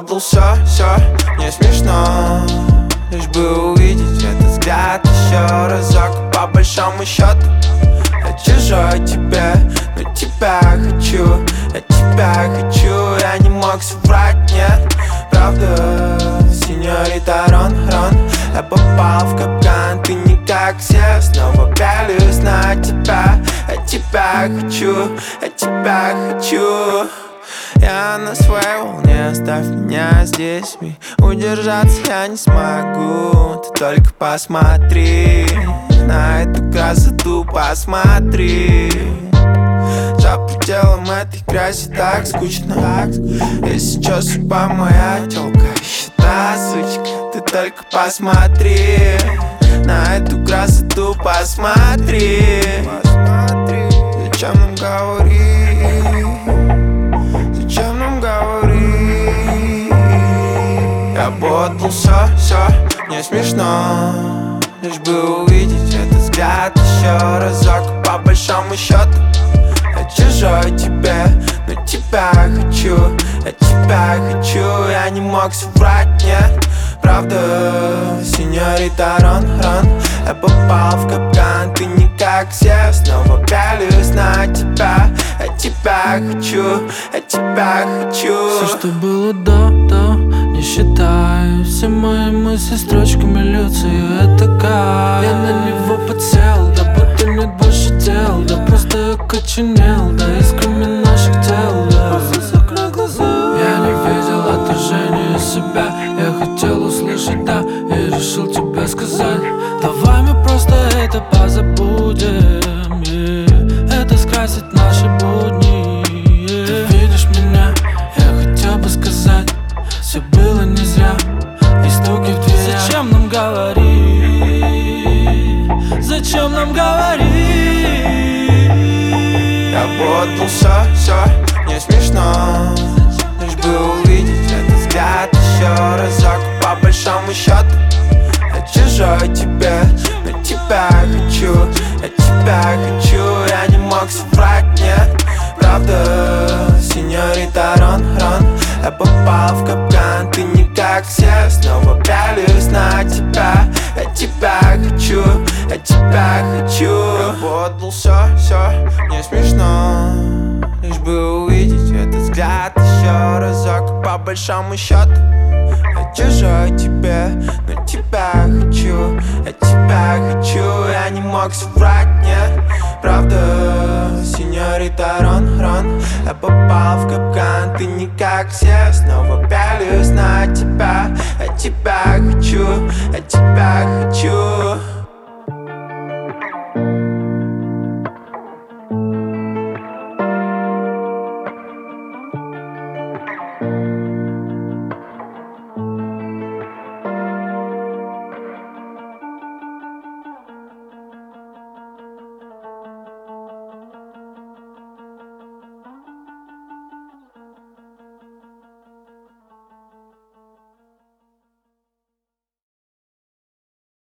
отдал все, мне смешно. Лишь бы увидеть этот взгляд еще разок. По большому счету я чужой тебе, но тебя хочу, я тебя хочу. Я не мог соврать, нет, правда, сеньорита Рон. Я попал в капкан, ты не как все. Снова пялюсь на тебя, я тебя хочу, я тебя хочу. Я на своей волне, оставь меня здесь. Удержаться я не смогу, ты только посмотри на эту красоту, посмотри. За пределом этой грязи так скучно. Если чё, судьба моя тёлка, считай, сучка. Ты только посмотри на эту красоту, посмотри. Зачем нам говорить? Зачем нам говорить? Я бы отдал все, мне смешно. Лишь бы увидеть этот взгляд еще разок. По большому счету я чужой тебе, но тебя хочу, я тебя хочу. Я не мог соврать, нет, правда, сеньорита Рон. Я попал в капкан, ты не как все. Снова пялюсь на тебя, я тебя хочу, я тебя хочу. Все, что было до, не считаю. Все мои мысли строчками льются, и это кайф. Я на него подсел, да будто нет больше дел. Да просто окоченел, да искрами наших тел, да. Я не видел отражения себя. Я хотел услышать да, и решил тебе сказать: давай мы просто это позабудем, это скрасит наши будни. Ты видишь меня, я хотел бы сказать, все было не зря. И стуки в дверь. Зачем нам говорить? Зачем нам говорить? Я бы отдал все, мне смешно. Лишь бы увидеть этот взгляд еще разок. По большому счету я чужой тебе, но тебя хочу, я тебя хочу. Я не мог соврать, нет, правда, сеньорита Рон. Я попал в капкан, ты не как все. Снова пялюсь на тебя, я тебя хочу, я тебя хочу. Я бы отдал все, мне смешно. Лишь бы увидеть этот взгляд еще разок. По большому счету я чужой тебе, но тебя хочу, я тебя хочу. Я не мог соврать, нет, правда, сеньорита Рон. Я попал в капкан, ты не как все. Снова пялюсь на тебя, я тебя хочу, я тебя хочу.